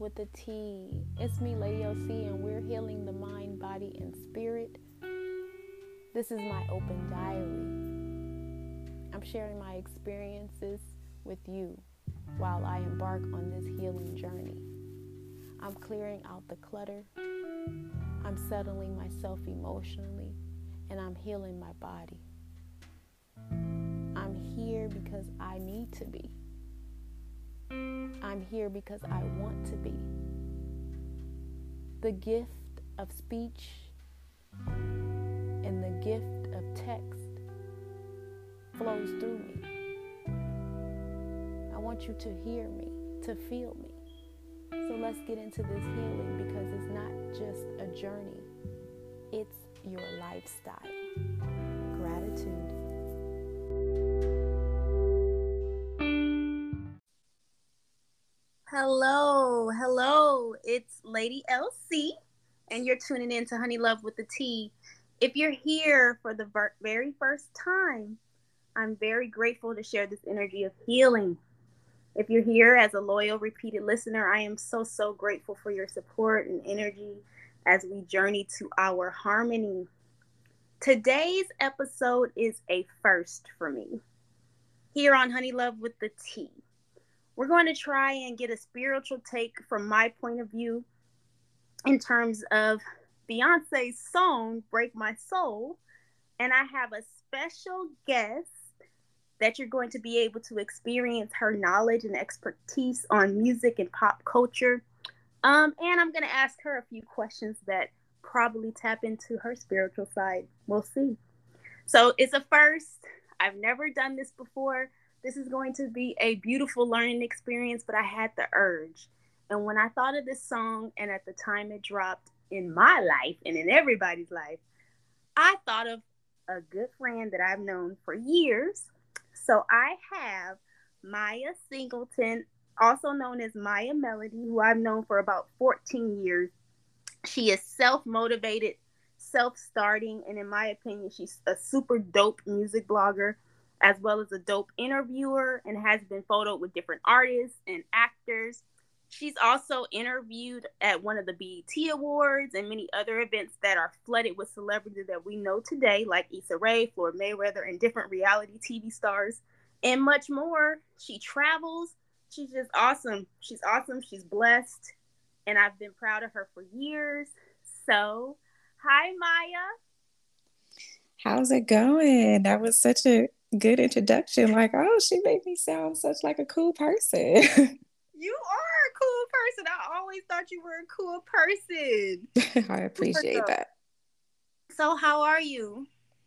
with the T. It's me, Lady LC, and we're healing the mind, body, and spirit. This is my open diary. I'm sharing my experiences with you while I embark on this healing journey. I'm clearing out the clutter. I'm settling myself emotionally, and I'm healing my body. I'm here because I need to be. I'm here because I want to be. The gift of speech and the gift of text flows through me. I want you to hear me, to feel me. So let's get into this healing because it's not just a journey, it's your lifestyle. Gratitude. Hello, it's Lady LC, and you're tuning in to Honey Love with the T. If you're here for the very first time, I'm very grateful to share this energy of healing. If you're here as a loyal, repeated listener, I am so grateful for your support and energy as we journey to our harmony. Today's episode is a first for me. Here on Honey Love with the T. We're going to try and get a spiritual take from my point of view in terms of Beyonce's song, Break My Soul. And I have a special guest that you're going to be able to experience her knowledge and expertise on music and pop culture. And I'm going to ask her a few questions that probably tap into her spiritual side. We'll see. So it's a first. I've never done this before. This is going to be a beautiful learning experience, but I had the urge. And when I thought of this song and at the time it dropped in my life and in everybody's life, I thought of a good friend that I've known for years. So I have Maya Singleton, also known as Maya Melody, who I've known for about 14 years. She is self-motivated, self-starting, and in my opinion, she's a super dope music blogger, as well as a dope interviewer, and has been photoed with different artists and actors. She's also interviewed at one of the BET Awards and many other events that are flooded with celebrities that we know today, like Issa Rae, Floyd Mayweather, and different reality TV stars, and much more. She travels. She's just awesome. She's awesome. She's blessed, and I've been proud of her for years. So, hi, Maya. How's it going? That was such a good introduction. Like, oh, she made me sound such like a cool person. You are a cool person. I always thought you were a cool person. I appreciate that. So, how are you?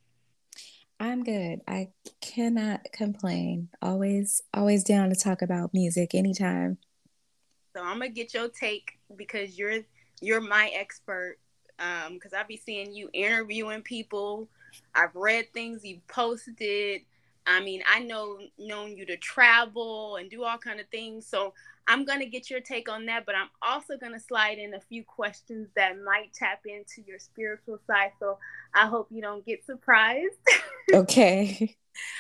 I'm good. I cannot complain. Always down to talk about music anytime. So, I'm gonna get your take because you're my expert. Because I be seeing you interviewing people. I've read things you've posted. I mean, I known you to travel and do all kind of things. So I'm gonna get your take on that, but I'm also gonna slide in a few questions that might tap into your spiritual side. So I hope you don't get surprised. Okay.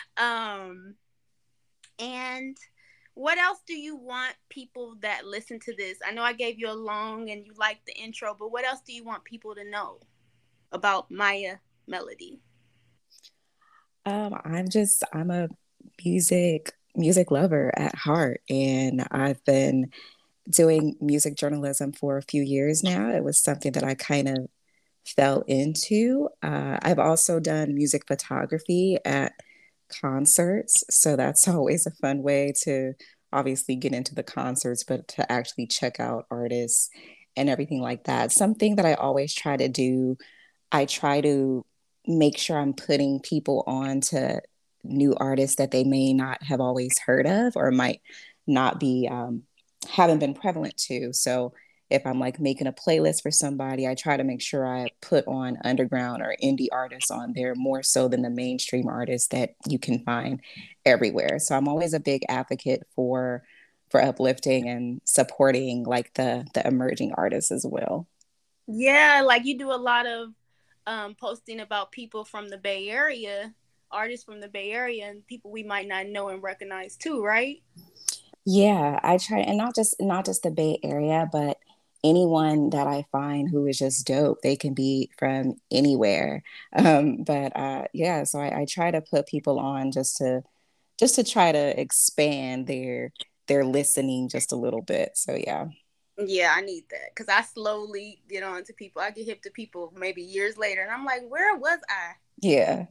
And what else do you want people that listen to this? I know I gave you a long and you liked the intro, but what else do you want people to know about Maya Melody? I'm a music lover at heart, and I've been doing music journalism for a few years now. It was something that I kind of fell into. I've also done music photography at concerts, so that's always a fun way to obviously get into the concerts, but to actually check out artists and everything like that. Something that I always try to do, I try to make sure I'm putting people on to new artists that they may not have always heard of or might not be haven't been prevalent to. So if I'm like making a playlist for somebody, I try to make sure I put on underground or indie artists on there more so than the mainstream artists that you can find everywhere. So I'm always a big advocate for uplifting and supporting like the emerging artists as well. Yeah, like you do a lot of posting about people from the Bay Area, artists from the Bay Area, and people we might not know and recognize too, right? Yeah, I try, and not just the Bay Area, but anyone that I find who is just dope. They can be from anywhere. But yeah, so I try to put people on just to try to expand their listening just a little bit. So yeah. Yeah, I need that because I slowly get on to people. I get hip to people maybe years later, and I'm like, where was I? Yeah.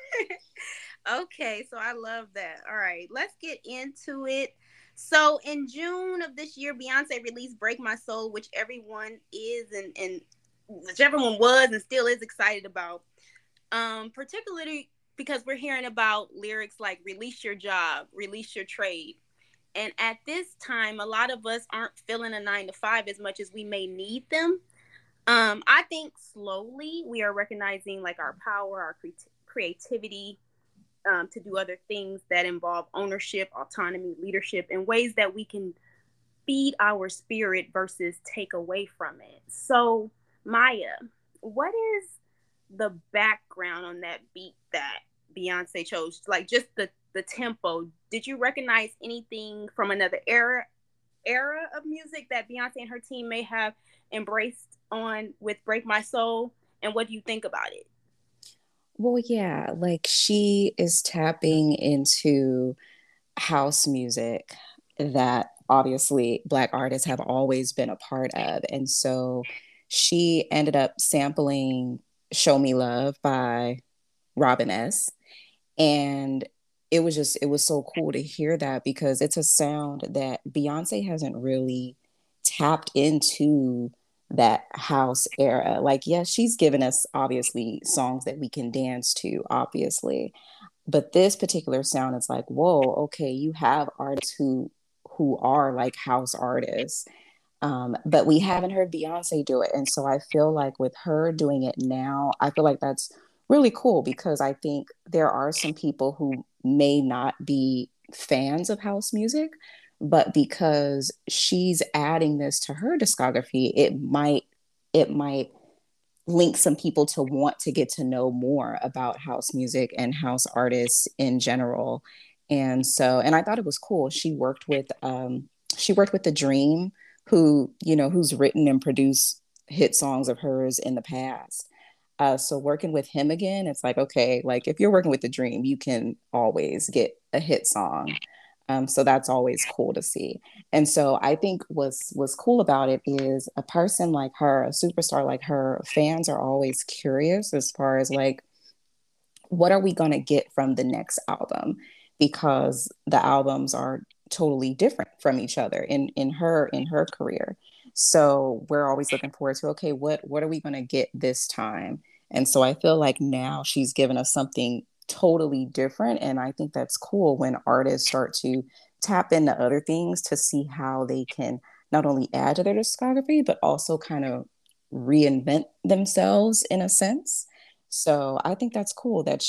Okay, so I love that. All right, let's get into it. So in June of this year, Beyonce released "Break My Soul," which everyone is and which everyone was and still is excited about. Particularly because we're hearing about lyrics like "Release your job," "Release your trade." And at this time, a lot of us aren't feeling a 9 to 5 as much as we may need them. I think slowly we are recognizing like our power, our creativity, to do other things that involve ownership, autonomy, leadership in ways that we can feed our spirit versus take away from it. So, Maya, what is the background on that beat that Beyonce chose? Like just the tempo. Did you recognize anything from another era of music that Beyonce and her team may have embraced on with "Break My Soul"? And what do you think about it? Well, yeah, like she is tapping into house music that obviously Black artists have always been a part of. And so she ended up sampling Show Me Love by Robin S. And it was so cool to hear that because it's a sound that Beyonce hasn't really tapped into that house era. Like, yes, she's given us obviously songs that we can dance to, obviously. But this particular sound is like, whoa, okay, you have artists who are like house artists. But we haven't heard Beyonce do it. And so I feel like with her doing it now, I feel like that's really cool because I think there are some people who may not be fans of house music, but because she's adding this to her discography, it might link some people to want to get to know more about house music and house artists in general. And so, and I thought it was cool. She worked with The Dream, who, you know, who's written and produced hit songs of hers in the past. So working with him again, it's like, okay, like if you're working with The Dream, you can always get a hit song. So that's always cool to see. And so I think what's cool about it is a person like her, a superstar like her, fans are always curious as far as like, what are we going to get from the next album? Because the albums are totally different from each other in her career. So we're always looking forward to, okay, what are we going to get this time? And so I feel like now she's given us something totally different. And I think that's cool when artists start to tap into other things to see how they can not only add to their discography, but also kind of reinvent themselves in a sense. So I think that's cool that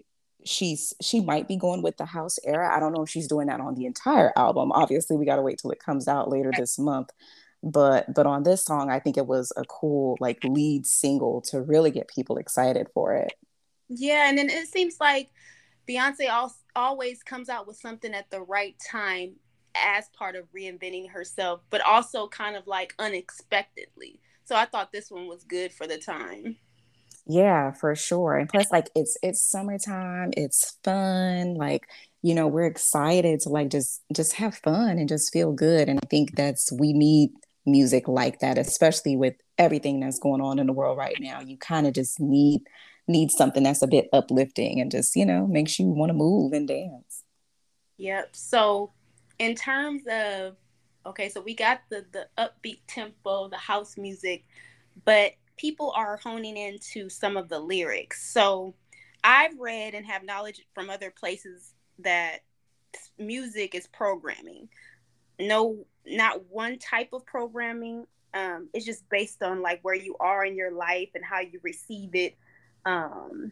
she might be going with the house era. I don't know if she's doing that on the entire album. Obviously, we got to wait till it comes out later this month. But on this song, I think it was a cool like lead single to really get people excited for it. Yeah, and then it seems like Beyonce always comes out with something at the right time as part of reinventing herself, but also kind of like unexpectedly. So I thought this one was good for the time. Yeah, for sure. And plus like it's summertime, it's fun, like you know, we're excited to like just have fun and just feel good. And I think that's we need music like that, especially with everything that's going on in the world right now. You kind of just need something that's a bit uplifting and just, you know, makes you want to move and dance. Yep. So in terms of okay, so we got the upbeat tempo, the house music, but people are honing into some of the lyrics. So I've read and have knowledge from other places that music is programming. No, not one type of programming. It's just based on like where you are in your life and how you receive it. Um,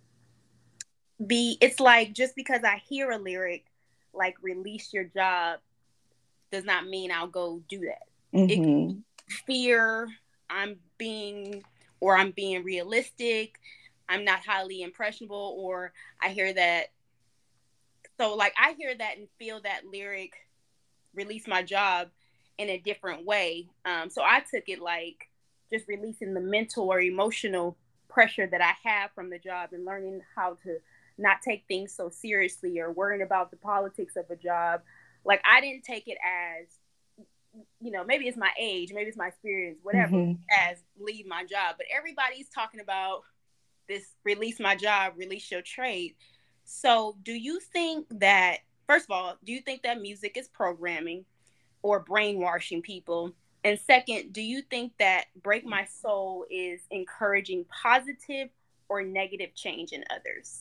it's like just because I hear a lyric like "release your job" does not mean I'll go do that. It Mm-hmm. fear I'm being or I'm being realistic. I'm not highly impressionable, or I hear that. So like I hear that and feel that lyric, "release my job," in a different way. So I took it like just releasing the mental or emotional pressure that I have from the job and learning how to not take things so seriously or worrying about the politics of a job. Like I didn't take it as, maybe it's my age, maybe it's my experience, whatever, as leave my job. But everybody's talking about this release my job, release your trade. So do you think that, first of all, do you think that music is programming or brainwashing people? And second, do you think that Break My Soul is encouraging positive or negative change in others?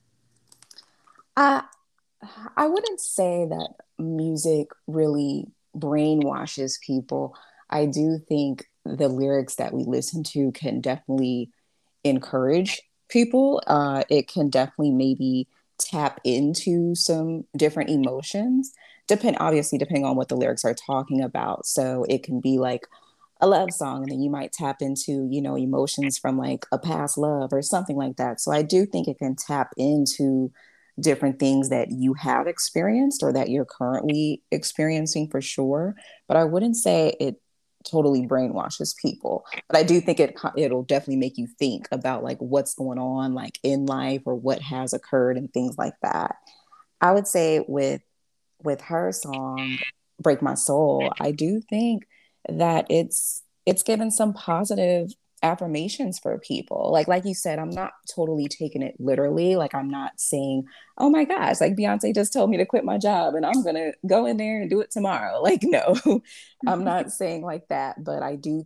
I I wouldn't say that music really brainwashes people. I do think the lyrics that we listen to can definitely encourage people. It can definitely maybe tap into some different emotions, obviously depending on what the lyrics are talking about. So it can be like a love song, and then you might tap into, emotions from like a past love or something like that. So I do think it can tap into different things that you have experienced or that you're currently experiencing for sure. But I wouldn't say it totally brainwashes people. But I do think it'll definitely make you think about like what's going on like in life or what has occurred and things like that. I would say with her song Break My Soul, I do think that it's given some positive affirmations for people. Like you said, I'm not totally taking it literally. Like I'm not saying, "Oh my gosh, like Beyonce just told me to quit my job and I'm going to go in there and do it tomorrow." Like no. I'm not saying like that, but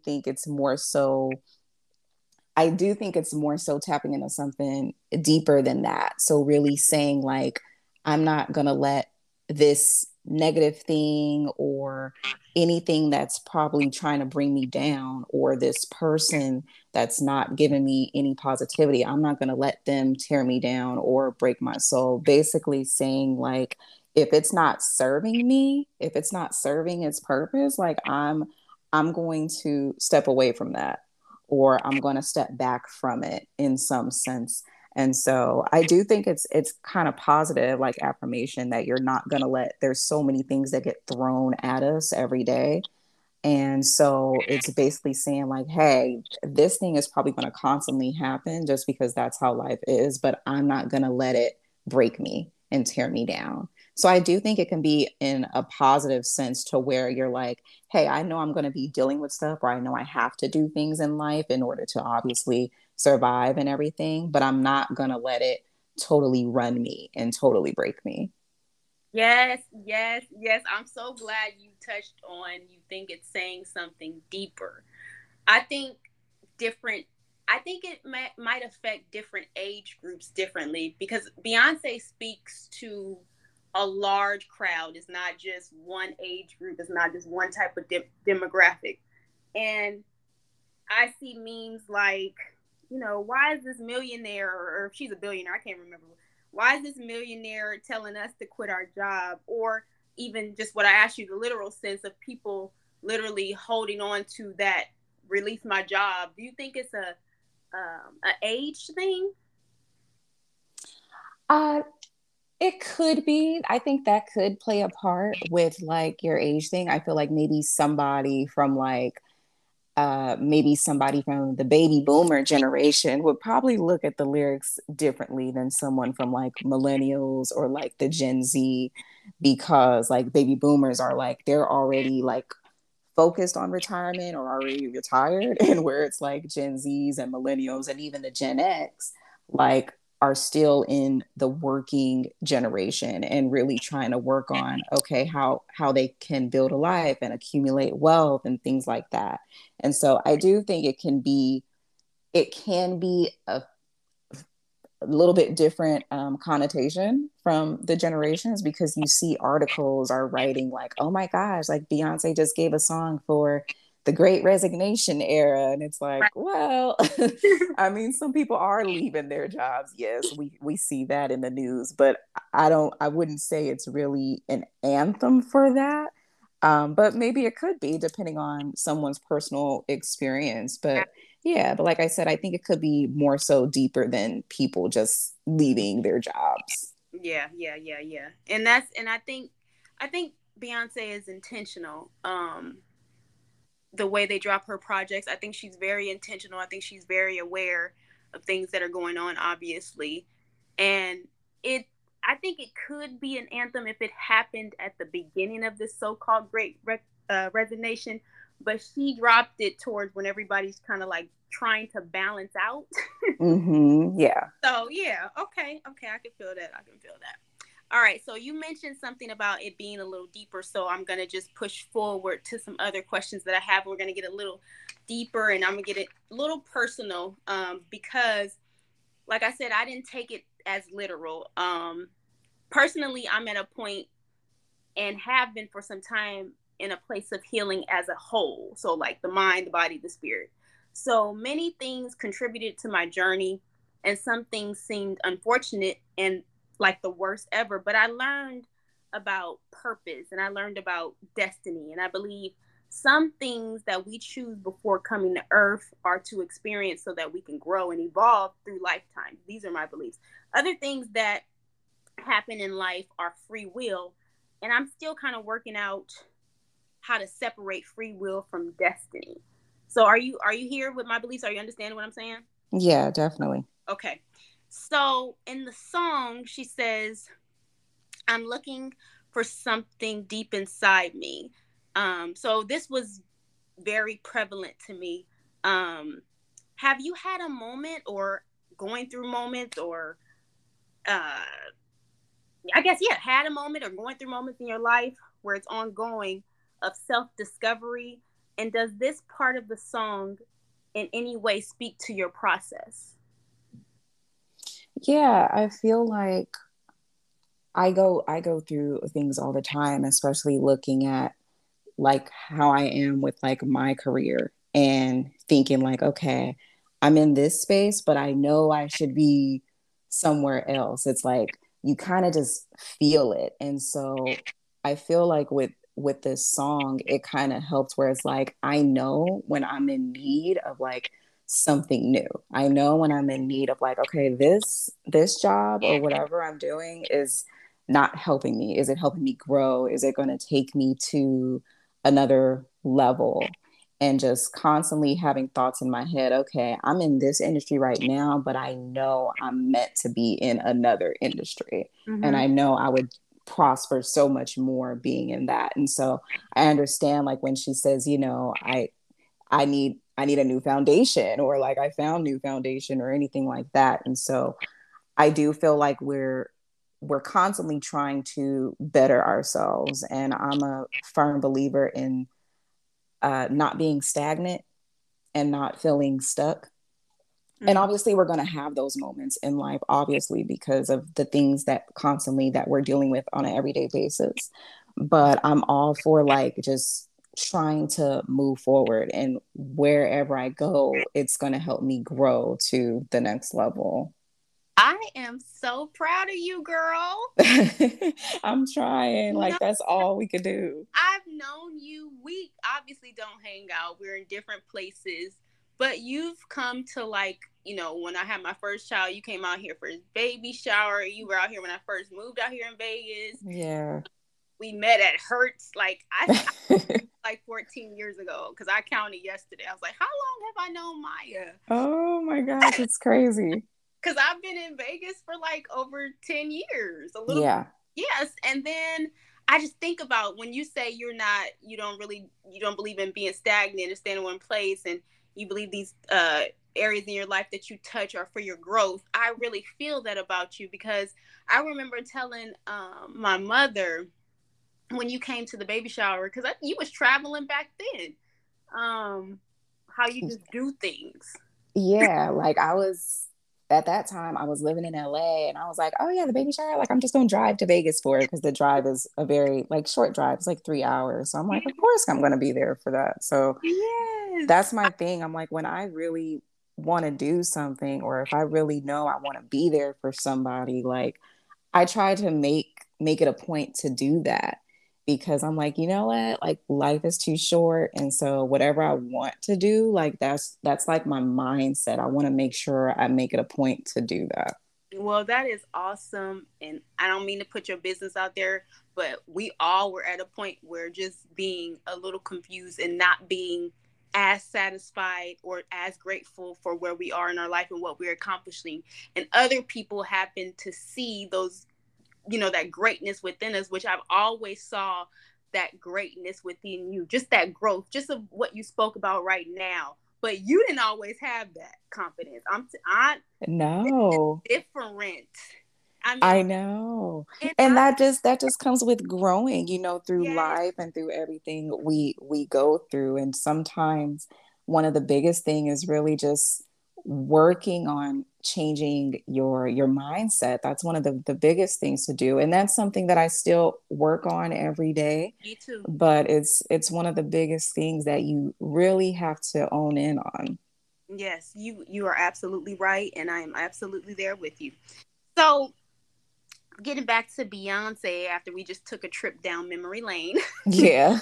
I do think it's more so tapping into something deeper than that. So really saying like, I'm not going to let this negative thing or anything that's probably trying to bring me down or this person that's not giving me any positivity, I'm not going to let them tear me down or break my soul. Basically saying like, if it's not serving me, if it's not serving its purpose, like I'm going to step away from that, or I'm going to step back from it in some sense. And so I do think it's kind of positive, like affirmation, that you're not going to there's so many things that get thrown at us every day. And so it's basically saying like, hey, this thing is probably going to constantly happen just because that's how life is, but I'm not going to let it break me and tear me down. So I do think it can be in a positive sense to where you're like, hey, I know I'm going to be dealing with stuff, or I know I have to do things in life in order to obviously survive and everything, but I'm not going to let it totally run me and totally break me. Yes, yes, yes. I'm so glad you touched on you think it's saying something deeper. I think different I think it might affect different age groups differently because Beyonce speaks to a large crowd. It's not just one age group. It's not just one type of demographic. And I see memes like, why is this millionaire, or if she's a billionaire, I can't remember. Why is this millionaire telling us to quit our job? Or even just what I asked you, the literal sense of people literally holding on to that release my job. Do you think it's a age thing? It could be. I think that could play a part with like your age thing. I feel like maybe somebody from the baby boomer generation would probably look at the lyrics differently than someone from like millennials or like the Gen Z, because like baby boomers are like, they're already like focused on retirement or already retired, and where it's like Gen Zs and millennials and even the Gen X like are still in the working generation and really trying to work on, okay, how they can build a life and accumulate wealth and things like that. And so I do think it can be a little bit different connotation from the generations, because you see articles are writing like, oh my gosh, like Beyonce just gave a song for the Great Resignation era, and it's like, Right. well, I mean, some people are leaving their jobs. Yes, we see that in the news, but I wouldn't say it's really an anthem for that. But maybe it could be depending on someone's personal experience. But yeah, but like I said, I think it could be more so deeper than people just leaving their jobs. Yeah, yeah, yeah, yeah. And I think Beyonce is intentional. The way they drop her projects, I think she's very intentional. I think she's very aware of things that are going on, obviously. And I think it could be an anthem if it happened at the beginning of this so-called resignation, but she dropped it towards when everybody's kind of like trying to balance out. Yeah. So yeah, okay, I can feel that. All right, so you mentioned something about it being a little deeper, so I'm going to just push forward to some other questions that I have. We're going to get a little deeper, and I'm going to get it a little personal, because, like I said, I didn't take it as literal. Personally, I'm at a point, and have been for some time, in a place of healing as a whole. So like the mind, the body, the spirit. So many things contributed to my journey, and some things seemed unfortunate and like the worst ever, but I learned about purpose, and I learned about destiny. And I believe some things that we choose before coming to earth are to experience so that we can grow and evolve through lifetimes. These are my beliefs. Other things that happen in life are free will, and I'm still kind of working out how to separate free will from destiny. So are you here with my beliefs? Are you understanding what I'm saying? Yeah, definitely. Okay. So in the song, she says, I'm looking for something deep inside me. So this was very prevalent to me. Have you had a moment, or going through moments, or I guess, yeah, had a moment or going through moments in your life where it's ongoing of self-discovery? And does this part of the song in any way speak to your process? Yeah, I feel like I go through things all the time, especially looking at like how I am with like my career and thinking like, okay, I'm in this space, but I know I should be somewhere else. It's like you kind of just feel it. And so I feel like with this song, it kind of helps where it's like I know when I'm in need of like something new. I know when I'm in need of like, okay, this job or whatever I'm doing is not helping me. Is it helping me grow? Is it going to take me to another level? And just constantly having thoughts in my head, okay, I'm in this industry right now, but I know I'm meant to be in another industry. Mm-hmm. And I know I would prosper so much more being in that. And so I understand like when she says, you know, I need a new foundation, or like I found new foundation or anything like that. And so I do feel like we're constantly trying to better ourselves. And I'm a firm believer in not being stagnant and not feeling stuck. Mm-hmm. And obviously we're going to have those moments in life, obviously, because of the things that constantly that we're dealing with on an everyday basis. But I'm all for like just trying to move forward, and wherever I go, it's going to help me grow to the next level. I am so proud of you, girl. I'm trying. Like, that's all we could do. I've known you. We obviously don't hang out. We're in different places. But you've come to, like, you know, when I had my first child, you came out here for his baby shower. You were out here when I first moved out here in Vegas. Yeah. We met at Hertz. Like, I like 14 years ago, because I counted yesterday. I was like, how long have I known Maya? Oh, my gosh. It's crazy. Because I've been in Vegas for like over 10 years. A little. Yeah. Yes. And then I just think about when you say you don't believe in being stagnant or staying in one place, and you believe these areas in your life that you touch are for your growth. I really feel that about you, because I remember telling my mother when you came to the baby shower, because you was traveling back then, how you just do things. Yeah. Like at that time, I was living in LA, and I was like, oh yeah, the baby shower. Like, I'm just going to drive to Vegas for it, because the drive is a very like short drive. It's like 3 hours. So I'm like, of course I'm going to be there for that. So yes, that's my thing. I'm like, when I really want to do something, or if I really know I want to be there for somebody, like I try to make it a point to do that, because I'm like, you know what, like life is too short. And so whatever I want to do, like that's like my mindset. I want to make sure I make it a point to do that. Well, that is awesome. And I don't mean to put your business out there, but we all were at a point where just being a little confused and not being as satisfied or as grateful for where we are in our life and what we're accomplishing. And other people happen to see those, that greatness within us, which I've always saw that greatness within you, just that growth, just of what you spoke about right now. But you didn't always have that confidence. No. It's different. I know. And And that just comes with growing, through yes, life and through everything we go through. And sometimes one of the biggest thing is really just working on changing your mindset. That's one of the biggest things to do. And that's something that I still work on every day. me too. But it's one of the biggest things that you really have to own in on. Yes, you are absolutely right, and I am absolutely there with you. So, getting back to Beyonce after we just took a trip down memory lane. Yeah.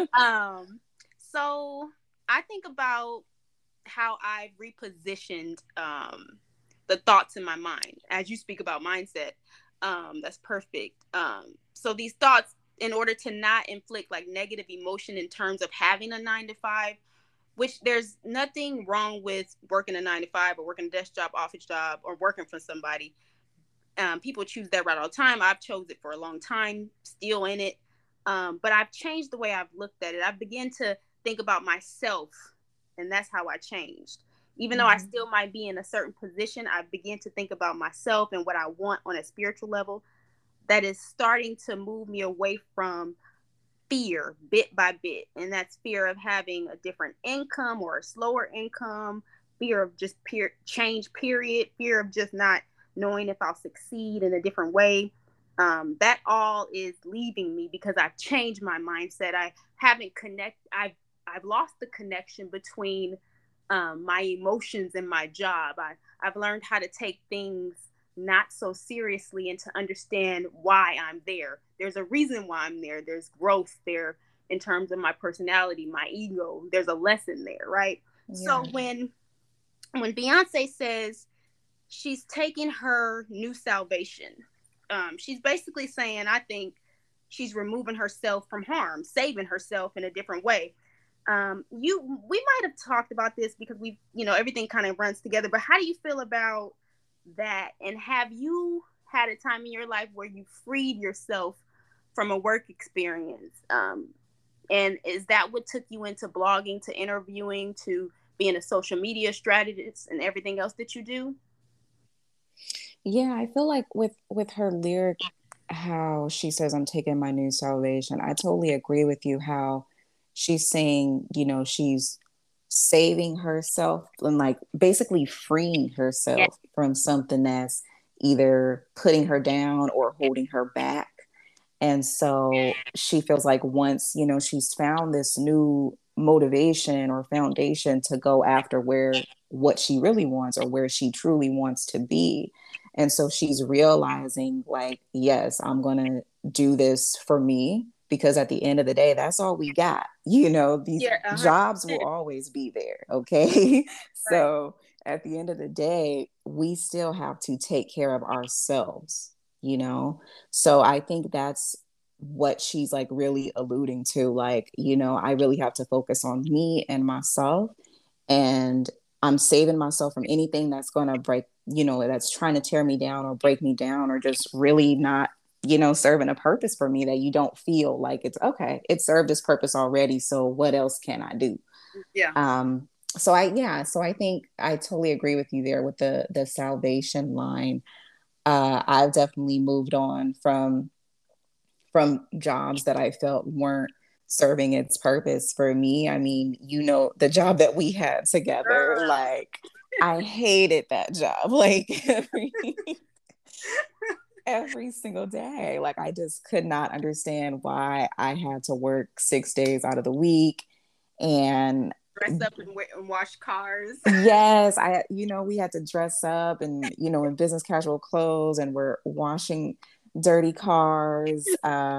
So I think about how I've repositioned the thoughts in my mind as you speak about mindset. That's perfect. So these thoughts, in order to not inflict like negative emotion in terms of having a 9 to 5, which there's nothing wrong with working a 9 to 5 or working a desk job, office job, or working for somebody. People choose that route all the time. I've chose it for a long time, still in it. But I've changed the way I've looked at it. I've begun to think about myself, and that's how I changed. Even though I still might be in a certain position, I begin to think about myself and what I want on a spiritual level. That is starting to move me away from fear bit by bit. And that's fear of having a different income or a slower income, fear of just change, period, fear of just not knowing if I'll succeed in a different way. That all is leaving me because I've changed my mindset. I haven't I've lost the connection between my emotions and my job. I've learned how to take things not so seriously and to understand why I'm there. There's a reason why I'm there. There's growth there in terms of my personality, my ego. There's a lesson there, right? Yeah. So when Beyonce says she's taking her new salvation, she's basically saying, I think she's removing herself from harm, saving herself in a different way. We might have talked about this because everything kind of runs together, but how do you feel about that? And have you had a time in your life where you freed yourself from a work experience? And is that what took you into blogging, to interviewing, to being a social media strategist and everything else that you do? Yeah, I feel like with her lyric, how she says, "I'm taking my new salvation." I totally agree with you. How she's saying, she's saving herself and like basically freeing herself from something that's either putting her down or holding her back. And so she feels like once, she's found this new motivation or foundation to go after what she really wants or where she truly wants to be. And so she's realizing like, yes, I'm going to do this for me, because at the end of the day, that's all we got. These jobs will always be there. Okay. So at the end of the day, we still have to take care of ourselves, So I think that's what she's like really alluding to. Like, I really have to focus on me and myself, and I'm saving myself from anything that's going to break, that's trying to tear me down or break me down, or just really not, serving a purpose for me, that you don't feel like it's okay. It served its purpose already. So what else can I do? Yeah. So I think I totally agree with you there with the salvation line. I've definitely moved on from jobs that I felt weren't serving its purpose for me. I mean, the job that we had together, like I hated that job, like every single day. Like I just could not understand why I had to work 6 days out of the week and dress up and wash cars. Yes, we had to dress up and, in business casual clothes, and we're washing dirty cars.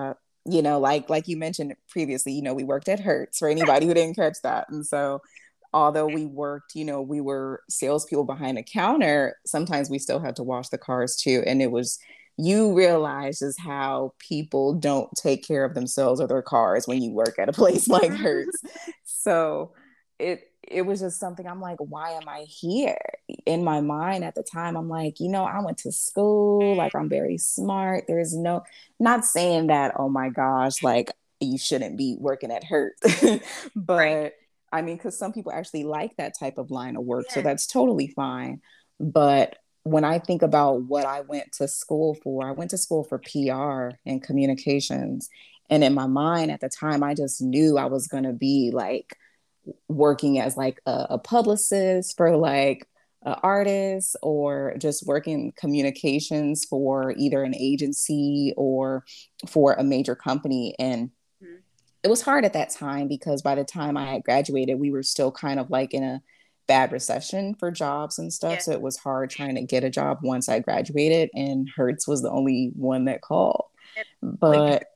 Like you mentioned previously, we worked at Hertz, for anybody who didn't catch that. And so although we worked, we were salespeople behind a counter, sometimes we still had to wash the cars too. And it was, you realize just how people don't take care of themselves or their cars when you work at a place like Hertz. So it was just something I'm like, why am I here? In my mind at the time, I'm like, I went to school, like I'm very smart. There's no, not saying that, oh my gosh, like you shouldn't be working at Hertz. But Right. I mean, because some people actually like that type of line of work. So Yeah. that's totally fine. But when I think about what I went to school for, I went to school for PR and communications. And in my mind at the time, I just knew I was going to be like working as like a publicist for like an artist, or just working communications for either an agency or for a major company. And Mhm. it was hard at that time because by the time I had graduated, we were still kind of like in a bad recession for jobs and stuff. Yeah. So it was hard trying to get a job once I graduated, and Hertz was the only one that called. Like, But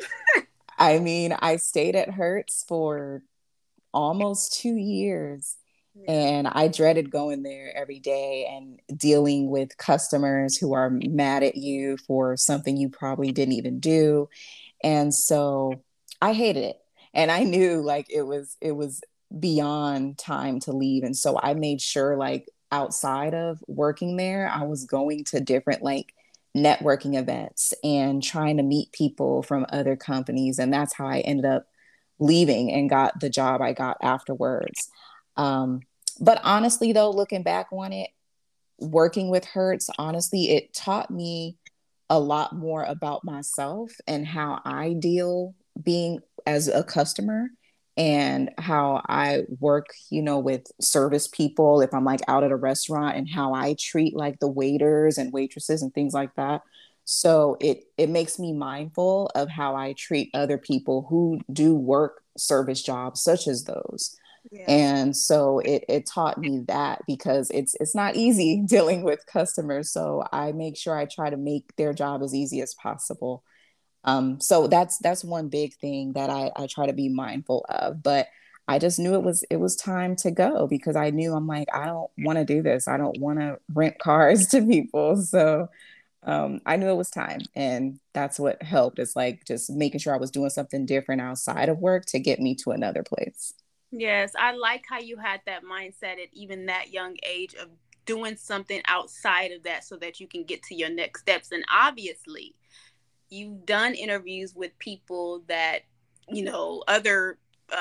I mean, I stayed at Hertz for almost 2 years. yeah. And I dreaded going there every day and dealing with customers who are mad at you for something you probably didn't even do. And so I hated it. And I knew like it was beyond time to leave. And so I made sure like outside of working there, I was going to different like networking events and trying to meet people from other companies. And that's how I ended up leaving and got the job I got afterwards. Um, but honestly, though, looking back on it, working with Hertz, honestly, it taught me a lot more about myself and how I deal being as a customer, and how I work, with service people if I'm like out at a restaurant, and how I treat like the waiters and waitresses and things like that. So it makes me mindful of how I treat other people who do work service jobs such as those. Yeah. And so it taught me that, because it's not easy dealing with customers. So I make sure I try to make their job as easy as possible. So that's one big thing that I try to be mindful of. But I just knew it was time to go, because I knew, I'm like, I don't want to do this. I don't want to rent cars to people. So I knew it was time, and that's what helped. It's like just making sure I was doing something different outside of work to get me to another place. Yes, I like how you had that mindset at even that young age of doing something outside of that so that you can get to your next steps. And obviously, you've done interviews with people that, other,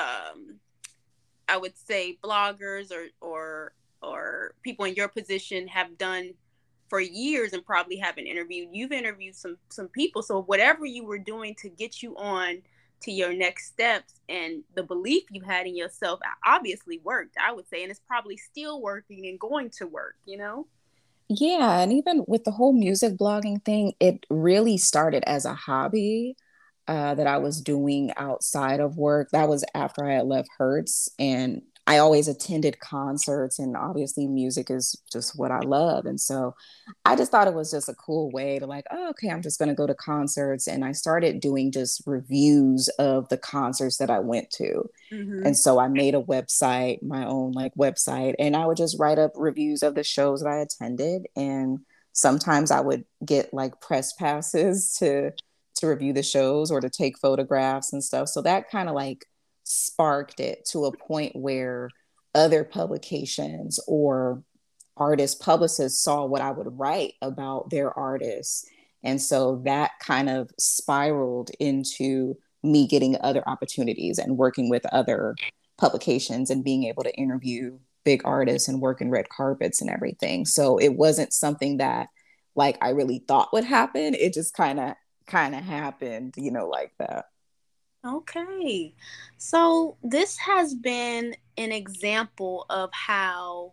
I would say, bloggers or people in your position have done for years and probably haven't interviewed. You've interviewed some people. So whatever you were doing to get you on to your next steps, and the belief you had in yourself obviously worked, I would say, and it's probably still working and going to work. Yeah, and even with the whole music blogging thing, it really started as a hobby that I was doing outside of work. That was after I had left Hertz, and I always attended concerts, and obviously music is just what I love. And so I just thought it was just a cool way to like, oh, okay, I'm just going to go to concerts. And I started doing just reviews of the concerts that I went to. Mm-hmm. And so I made a website, my own like website, and I would just write up reviews of the shows that I attended. And sometimes I would get like press passes to review the shows or to take photographs and stuff. So that kind of like sparked it to a point where other publications or artist publicists saw what I would write about their artists. And so that kind of spiraled into me getting other opportunities and working with other publications and being able to interview big artists and work in red carpets and everything. So it wasn't something that like I really thought would happen. It just kind of happened, like that. Okay. So this has been an example of how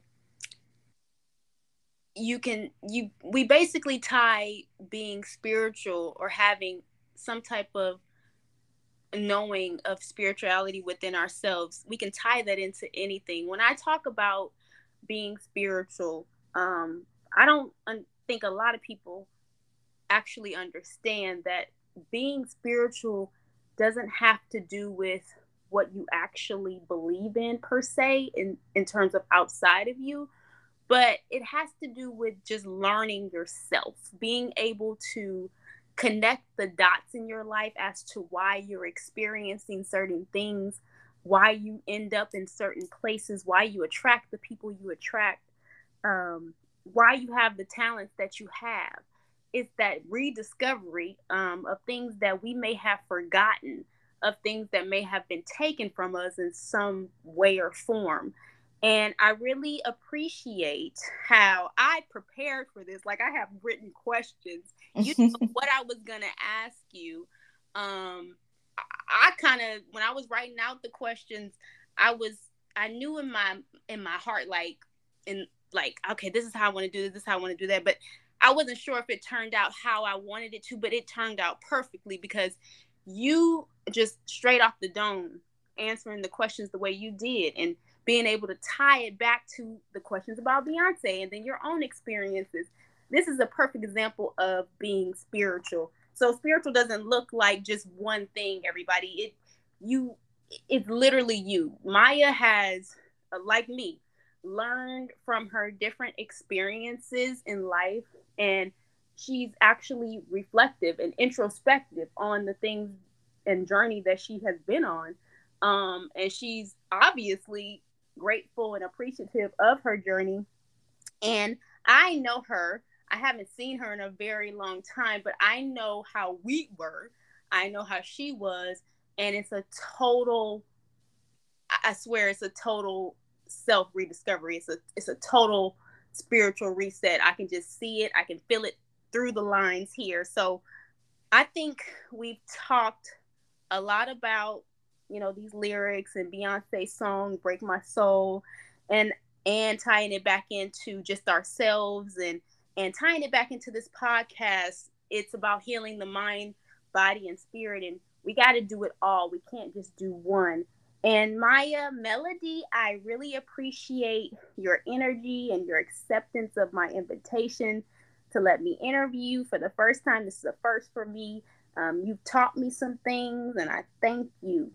we basically tie being spiritual or having some type of knowing of spirituality within ourselves. We can tie that into anything. When I talk about being spiritual, I don't think a lot of people actually understand that being spiritual doesn't have to do with what you actually believe in per se in terms of outside of you, but it has to do with just learning yourself, being able to connect the dots in your life as to why you're experiencing certain things, why you end up in certain places, why you attract the people you attract, why you have the talents that you have. It's that rediscovery of things that we may have forgotten, of things that may have been taken from us in some way or form. And I really appreciate how I prepared for this. Like, I have written questions. You know what I was going to ask you. I kind of, when I was writing out the questions, I knew in my heart, like, in like, okay, this is how I want to do this is how I want to do that. But I wasn't sure if it turned out how I wanted it to, but it turned out perfectly because you just straight off the dome answering the questions the way you did and being able to tie it back to the questions about Beyonce and then your own experiences. This is a perfect example of being spiritual. So spiritual doesn't look like just one thing, everybody. It's literally you. Maya has, like me, learned from her different experiences in life, and she's actually reflective and introspective on the things and journey that she has been on. And she's obviously grateful and appreciative of her journey. And I know her. I haven't seen her in a very long time, but I know how we were. I know how she was. And it's a total, I swear, it's a total self rediscovery. It's a total spiritual reset. I can just see it. I can feel it through the lines here. So I think we've talked a lot about, these lyrics and Beyonce's song Break My Soul, and tying it back into just ourselves and tying it back into this podcast. It's about healing the mind, body, and spirit, and we got to do it all. We can't just do one. And Maya, Melody, I really appreciate your energy and your acceptance of my invitation to let me interview you for the first time. This is a first for me. You've taught me some things, and I thank you.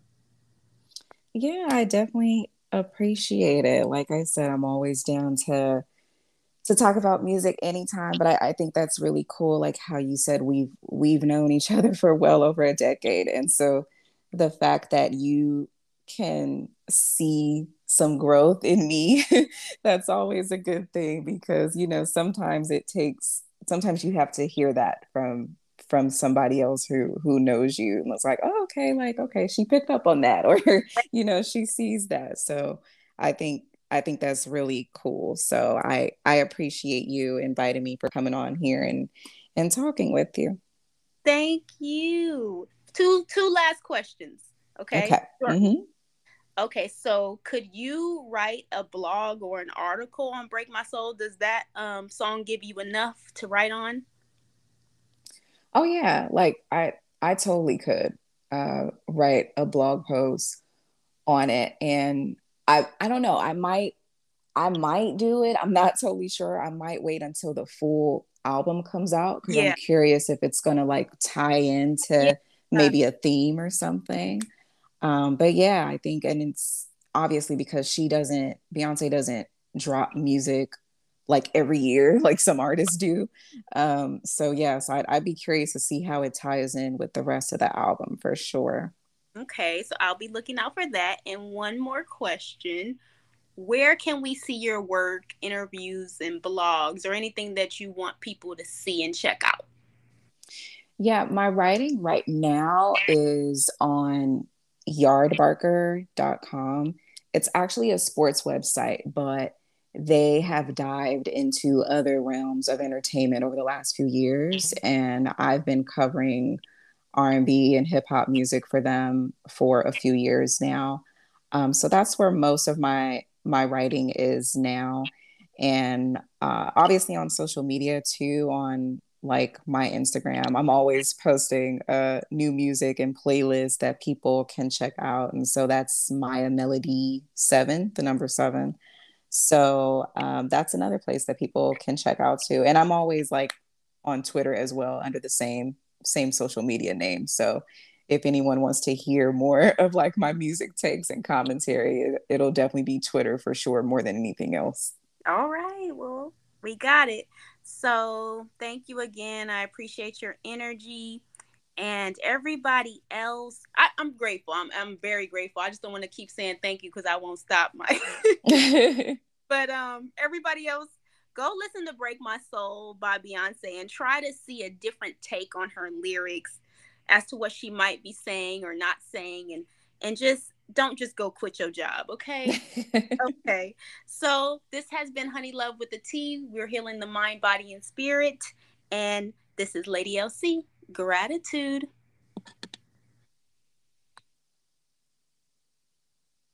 Yeah, I definitely appreciate it. Like I said, I'm always down to talk about music anytime, but I think that's really cool. Like how you said, we've known each other for well over a decade. And so the fact that you can see some growth in me, that's always a good thing because, sometimes you have to hear that from somebody else who knows you and it's like, oh, okay, like, okay, she picked up on that, or she sees that. So I think that's really cool. So I appreciate you inviting me for coming on here and talking with you. Thank you. Two last questions. Okay. Okay. Sure. Mm-hmm. Okay, so could you write a blog or an article on Break My Soul? Does that song give you enough to write on? Oh yeah, like I totally could write a blog post on it, and I don't know, I might do it. I'm not totally sure. I might wait until the full album comes out because I'm Yeah. curious if it's gonna like tie Yeah. into maybe a theme or something. But yeah, I think, and it's obviously because Beyonce doesn't drop music like every year, like some artists do. So yeah, so I'd be curious to see how it ties in with the rest of the album for sure. Okay, so I'll be looking out for that. And one more question. Where can we see your work, interviews, and blogs, or anything that you want people to see and check out? Yeah, my writing right now is on yardbarker.com. It's actually a sports website, but they have dived into other realms of entertainment over the last few years, and I've been covering R&B and hip hop music for them for a few years now. So that's where most of my writing is now, and obviously on social media too, on like my Instagram. I'm always posting new music and playlists that people can check out. And so that's Maya Melody 7, the number 7. So that's another place that people can check out too. And I'm always like on Twitter as well under the same social media name. So if anyone wants to hear more of like my music takes and commentary, it'll definitely be Twitter for sure, more than anything else. All right. Well, we got it. So thank you again. I appreciate your energy. And everybody else, I'm grateful. I'm very grateful. I just don't want to keep saying thank you because I won't stop my but everybody else, go listen to Break My Soul by Beyonce and try to see a different take on her lyrics as to what she might be saying or not saying, and just don't just go quit your job, okay? Okay. So this has been Honey Love with the T. We're healing the mind, body, and spirit. And this is Lady LC. Gratitude.